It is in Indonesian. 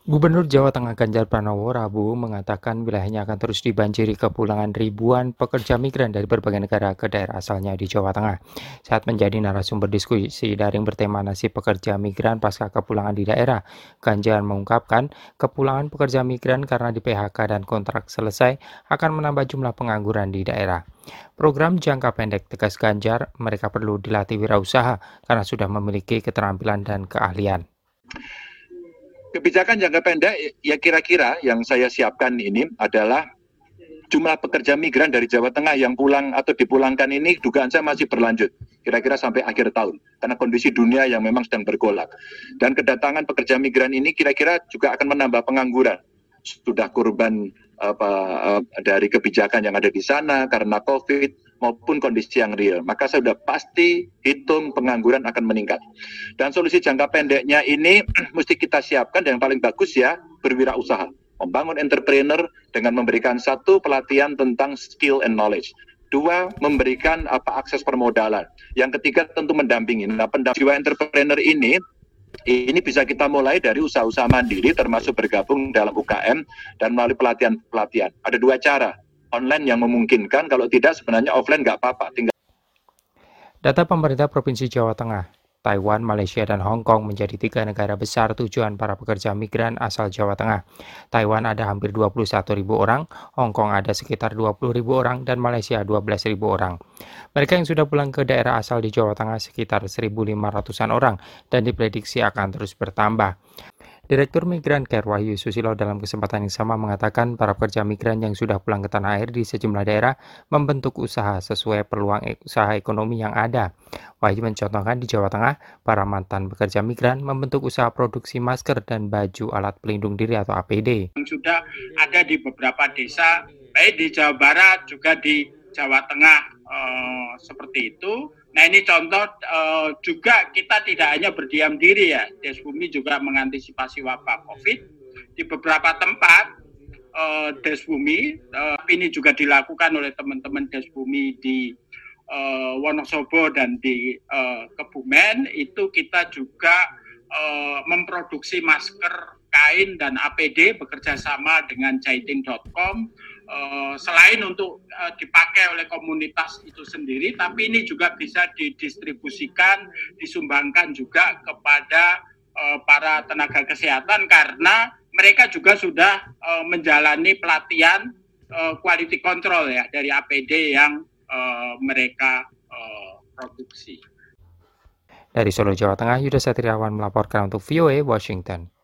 Gubernur Jawa Tengah Ganjar Pranowo Rabu mengatakan wilayahnya akan terus dibanjiri kepulangan ribuan pekerja migran dari berbagai negara ke daerah asalnya di Jawa Tengah. Saat menjadi narasumber diskusi daring bertema nasib pekerja migran pasca kepulangan di daerah, Ganjar mengungkapkan kepulangan pekerja migran karena di PHK dan kontrak selesai akan menambah jumlah pengangguran di daerah. Program jangka pendek, tegas Ganjar, mereka perlu dilatih wirausaha karena sudah memiliki keterampilan dan keahlian. Kebijakan jangka pendek ya kira-kira yang saya siapkan ini adalah jumlah pekerja migran dari Jawa Tengah yang pulang atau dipulangkan ini dugaan saya masih berlanjut kira-kira sampai akhir tahun karena kondisi dunia yang memang sedang bergolak, dan kedatangan pekerja migran ini kira-kira juga akan menambah pengangguran. Sudah korban dari kebijakan yang ada di sana karena COVID maupun kondisi yang real, maka saya sudah pasti hitung pengangguran akan meningkat. Dan solusi jangka pendeknya ini mesti kita siapkan, dan yang paling bagus ya berwirausaha, membangun entrepreneur dengan memberikan satu pelatihan tentang skill and knowledge. Dua, memberikan akses permodalan. Yang ketiga tentu mendampingi. Nah, jiwa entrepreneur ini bisa kita mulai dari usaha-usaha mandiri termasuk bergabung dalam UKM dan melalui pelatihan-pelatihan. Ada dua cara, online yang memungkinkan, kalau tidak sebenarnya offline nggak apa-apa. Data pemerintah Provinsi Jawa Tengah, Taiwan, Malaysia, dan Hong Kong menjadi 3 negara besar tujuan para pekerja migran asal Jawa Tengah. Taiwan ada hampir 21.000 orang, Hong Kong ada sekitar 20.000 orang, dan Malaysia 12.000 orang. Mereka yang sudah pulang ke daerah asal di Jawa Tengah sekitar 1.500-an orang dan diprediksi akan terus bertambah. Direktur Migran Care Wahyu Susilo dalam kesempatan yang sama mengatakan para pekerja migran yang sudah pulang ke tanah air di sejumlah daerah membentuk usaha sesuai peluang usaha ekonomi yang ada. Wahyu mencontohkan di Jawa Tengah, para mantan pekerja migran membentuk usaha produksi masker dan baju alat pelindung diri atau APD. Yang sudah ada di beberapa desa, baik di Jawa Barat juga di Jawa Tengah seperti itu. Nah, ini contoh juga kita tidak hanya berdiam diri ya. Desbumi juga mengantisipasi wabah COVID di beberapa tempat. Desbumi ini juga dilakukan oleh teman-teman Desbumi di Wonosobo dan di Kebumen. Itu kita juga memproduksi masker, kain, dan APD bekerja sama dengan Jaiting.com. Selain untuk dipakai oleh komunitas itu sendiri, tapi ini juga bisa didistribusikan, disumbangkan juga kepada para tenaga kesehatan karena mereka juga sudah menjalani pelatihan quality control ya dari APD yang mereka produksi. Dari Solo, Jawa Tengah, Yuda Satriawan melaporkan untuk VOA Washington.